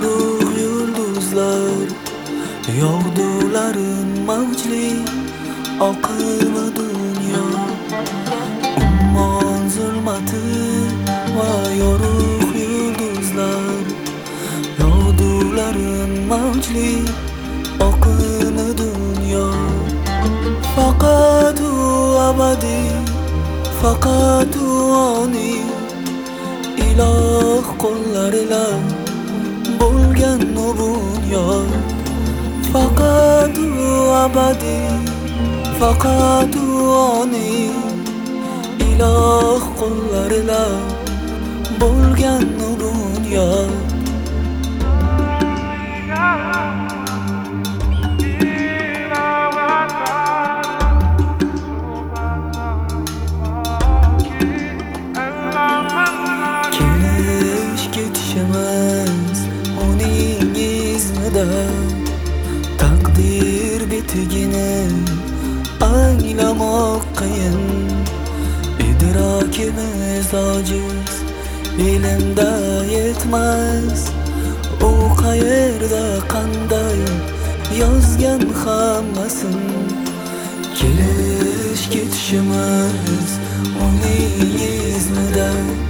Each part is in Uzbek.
yorug' yulduzlar yog'dularin mavjli oqimi dunyo. Ummon zulmati va yorug' yulduzlar yog'dularin mavjli oqimi dunyo. Faqat u abadiy, faqat u oniy, iloh qo'llarida bo'lgan u bunyod. Faqat u abadiy, faqat u oniy, iloh qo'llarida bo'lgan u bunyod. Ketishimiz uning izmida, taqdir bitigini anglamoq qiyin. Idrokimiz ojiz, ilmda yetmas, u qayerda qanday yozgan hammasin. Kelish ketishimiz uning izmida,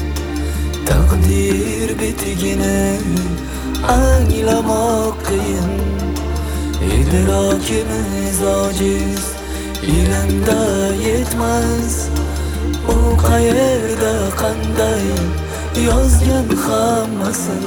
taqdir bitigini anglamoq qiyin. Idrokimiz ojiz, ilmda yetmas, u qayerda qanday yozgan hammasin.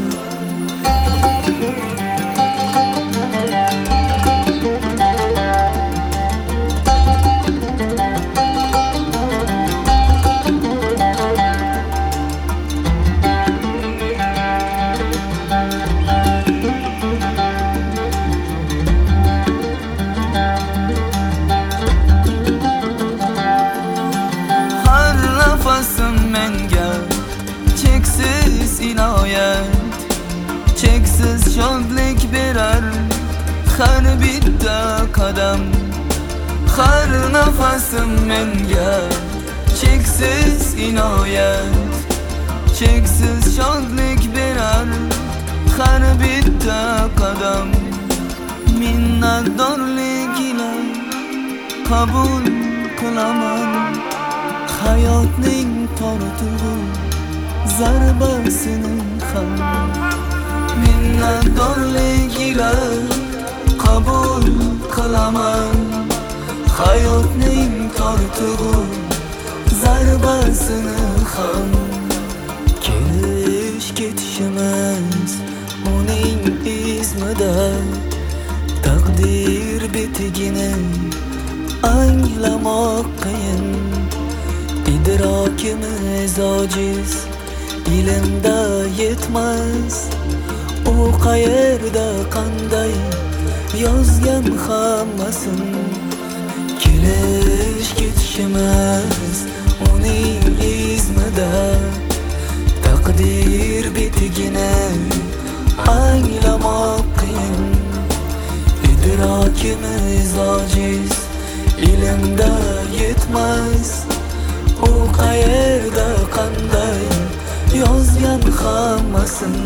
Cheksiz inoyat, cheksiz shodlik berar har bitta qadam. Har nafasim menga cheksiz inoyat, cheksiz shodlik berar har bitta qadam. Minnatdorlik ila qabul qilaman hayotning tortuvi zarbasini ham. Minnatdorlik ila qabul qilaman hayotning tortuvi zarbasini ham. Kelish ketishimiz uning izmida, taqdir bitigini anglamoq qiyin. Idrokimiz ojiz, ilmda yetmas, u qayerda qanday yozgan hammasin. Kelish ketishimiz uning izmida, taqdir bitigini anglamoq qiyin. Idrokimiz ojiz, ilmda yetmas, u qayerda qanday yozgan hammasin.